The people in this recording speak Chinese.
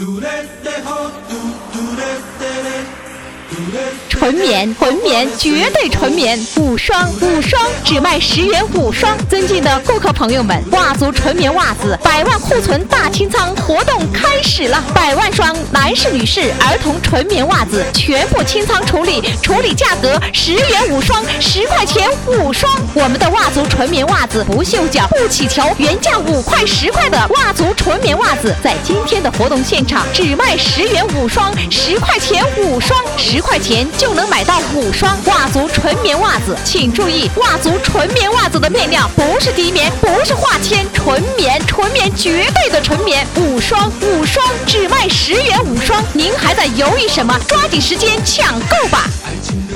纯棉，绝对纯棉，5双只卖10元5双。尊敬的顾客朋友们，袜族纯棉袜子100万库存大清仓活动开始了，100万双男士、女士、儿童纯棉袜子全部清仓处理价格10元5双，10块钱5双。我们的袜族纯棉袜子不锈脚、不起条，原价5块10块的袜族纯棉袜子，在今天的活动现场只卖10元5双，10块钱5双，10块钱就能买到5双袜族纯棉袜子。请注意，袜族纯棉袜子的面料不是低棉，不是化纤，纯棉，绝对的纯棉，5双只卖10元5双。您还在犹豫什么？抓紧时间抢购吧！